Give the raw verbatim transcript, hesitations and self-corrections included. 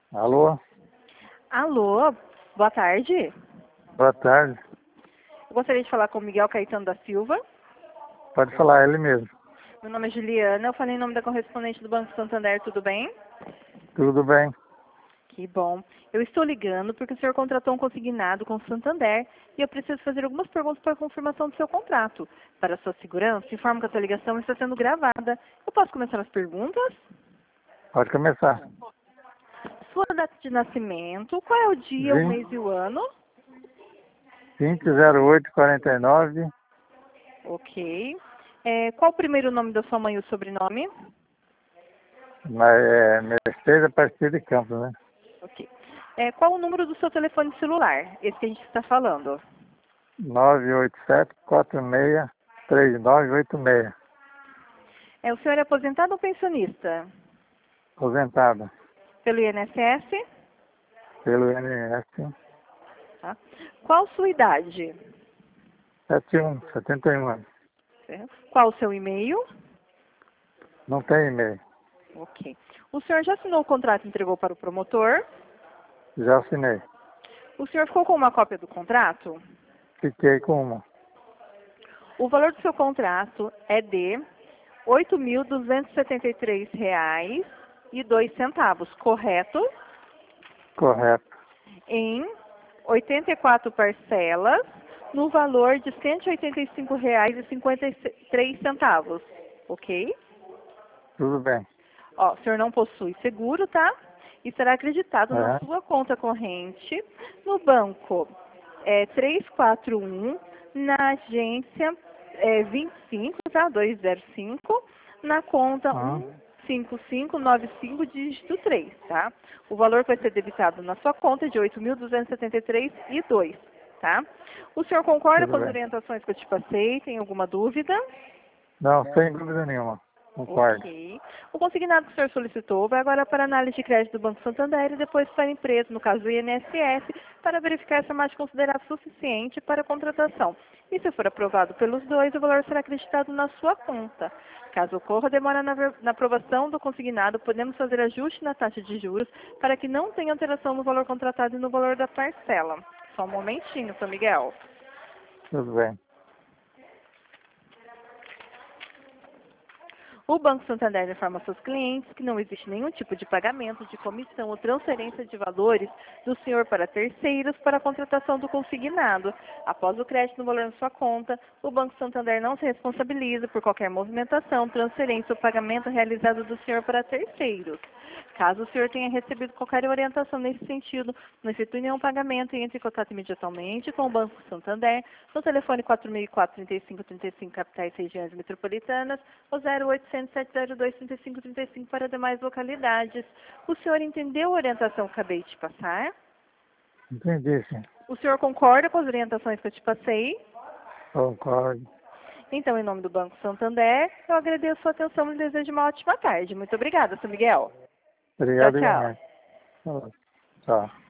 Alô? Alô, boa tarde. Boa tarde. Eu gostaria de falar com o Miguel Caetano da Silva. Pode falar, ele mesmo. Meu nome é Juliana, eu falei em nome da correspondente do Banco Santander, tudo bem? Tudo bem? Que bom. Eu estou ligando porque o senhor contratou um consignado com o Santander e eu preciso fazer algumas perguntas para a confirmação do seu contrato. Para sua segurança, informo que a sua ligação está sendo gravada. Eu posso começar as perguntas? Pode começar. Sua data de nascimento, qual é o dia, o mês e o ano? vinte zero oito quarenta e nove. Ok. É, qual o primeiro nome da sua mãe e o sobrenome? Mas é Mercedes Aparecida de Campos, né? Ok. É, qual o número do seu telefone celular? Esse que a gente está falando. nove oito sete quatro seis três nove oito seis. É, o senhor é aposentado ou pensionista? Aposentado Pelo I N S S? pelo I N S. Tá. Qual sua idade? setenta e um, setenta e um anos. Certo. Qual o seu e-mail? Não tem e-mail. Ok. O senhor já assinou o contrato e entregou para o promotor? Já assinei. O senhor ficou com uma cópia do contrato? Fiquei com uma. O valor do seu contrato é de oito mil duzentos e setenta e três reais e dois centavos, correto? Correto. Em oitenta e quatro parcelas, no valor de cento e oitenta e cinco reais e cinquenta e três centavos, ok? Tudo bem. Ó, o senhor não possui seguro, tá? E será acreditado na Aham. sua conta corrente no banco é, trezentos e quarenta e um, na agência é, vinte e cinco, tá? duzentos e cinco, na conta Aham. um cinco cinco nove cinco, dígito três, tá? O valor que vai ser debitado na sua conta é de oito mil duzentos e setenta e três reais e dois centavos, tá? O senhor concorda com Tudo as bem. orientações que eu te passei? Tem alguma dúvida? Não, sem dúvida nenhuma. Concordo. Ok. O consignado que o senhor solicitou vai agora para a análise de crédito do Banco Santander e depois para a empresa, no caso do I N S S, para verificar se a margem considerada suficiente para a contratação. E se for aprovado pelos dois, o valor será acreditado na sua conta. Caso ocorra demora na, ver- na aprovação do consignado, podemos fazer ajuste na taxa de juros para que não tenha alteração no valor contratado e no valor da parcela. Só um momentinho, São Miguel. Tudo bem. O Banco Santander informa seus clientes que não existe nenhum tipo de pagamento de comissão ou transferência de valores do senhor para terceiros para a contratação do consignado. Após o crédito no valor na sua conta, o Banco Santander não se responsabiliza por qualquer movimentação, transferência ou pagamento realizado do senhor para terceiros. Caso o senhor tenha recebido qualquer orientação nesse sentido, não efetue nenhum pagamento e entre em contato imediatamente com o Banco Santander no telefone quatro mil e quatro, trinta e cinco, trinta e cinco, capitais e regiões metropolitanas, ou zero oitocentos, sete zero dois, trinta e cinco, trinta e cinco para demais localidades. O senhor entendeu a orientação que acabei de passar? Entendi, sim. O senhor concorda com as orientações que eu te passei? Concordo. Então, em nome do Banco Santander, eu agradeço a sua atenção e desejo uma ótima tarde. Muito obrigada, São Miguel. Tchau, Obrigado tchau. igualmente. Tchau.